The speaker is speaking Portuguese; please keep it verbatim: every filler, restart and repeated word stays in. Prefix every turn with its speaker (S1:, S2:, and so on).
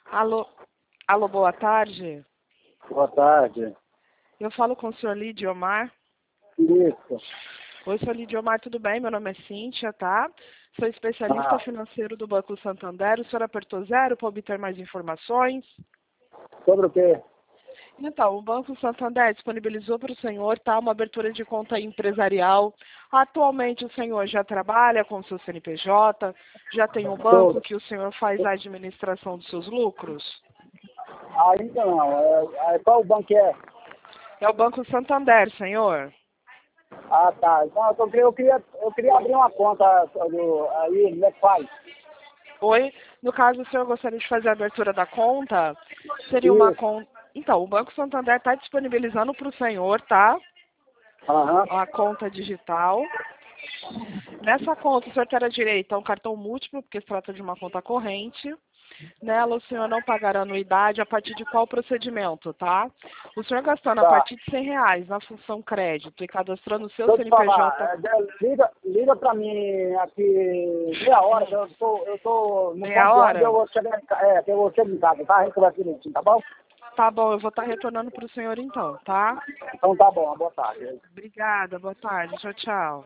S1: Alô, alô, boa tarde.
S2: Boa tarde.
S1: Eu falo com o senhor Lidiomar.
S2: Isso.
S1: Oi, senhor Lidiomar, tudo bem? Meu nome é Cíntia, tá? Sou especialista
S2: Ah,
S1: financeiro do Banco Santander. O senhor apertou zero para obter mais informações?
S2: sobre o quê?
S1: Então, o Banco Santander disponibilizou para o senhor, tá, uma abertura de conta empresarial. Atualmente o senhor já trabalha com o seu C N P J, já tem um banco
S2: Sobre.
S1: que o senhor faz a administração dos seus lucros?
S2: Ainda não. É, é, qual banco que é?
S1: É o Banco Santander, senhor.
S2: Ah, tá. Então, eu queria, eu queria, eu queria abrir uma conta do, aí, como é que faz?
S1: Oi, no caso, o senhor gostaria de fazer a abertura da conta? Seria uma
S2: Isso.
S1: conta... Então, o Banco Santander está disponibilizando para o senhor, tá?
S2: Aham.
S1: A conta digital. Nessa conta, o senhor terá direito a um cartão múltiplo, porque se trata de uma conta corrente. Nela, o senhor não pagará anuidade a partir de qual procedimento, tá? O senhor gastando a
S2: Tá.
S1: partir de cem reais na função crédito e cadastrando o seu
S2: Deixa eu te
S1: C N P J...
S2: falar. é, Liga, liga pra mim aqui meia hora, que eu tô, eu tô no
S1: Meia
S2: ponto de ônibus, eu
S1: hora?
S2: vou chegar em casa. É, que eu vou chegar em casa, tá? A gente conversa direitinho, tá bom?
S1: Tá bom, eu vou estar retornando para o senhor então, tá?
S2: Então tá bom, boa tarde.
S1: Obrigada, boa tarde, tchau, tchau.